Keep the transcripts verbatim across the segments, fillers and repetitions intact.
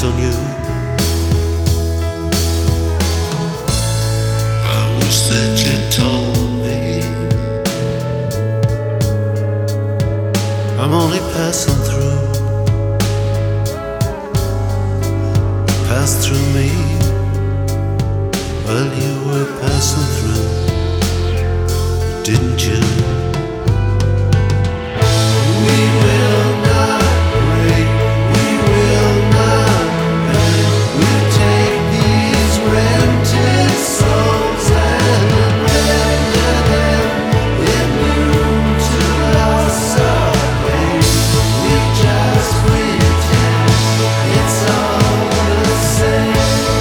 eyes on you. I wish that you told me I'm only passing through. You passed through me while you were passing through, didn't you? We will not break, we will not bend. We'll take these rented souls and render them immune to loss of pain. We just pretend it's all the same.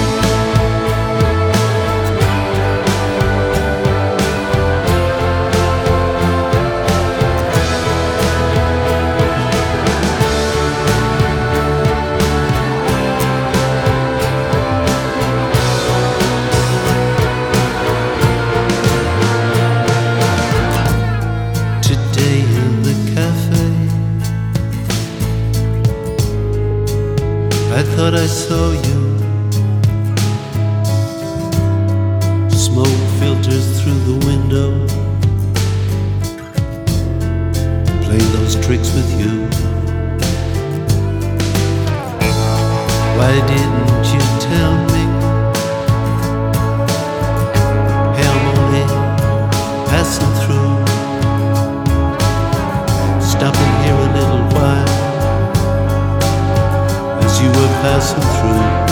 I thought I saw you. Smoke filters through the window, playing those tricks with you. Why didn't you tell me? Hey, I'm only passing through, stopping here a little while. You were passing through.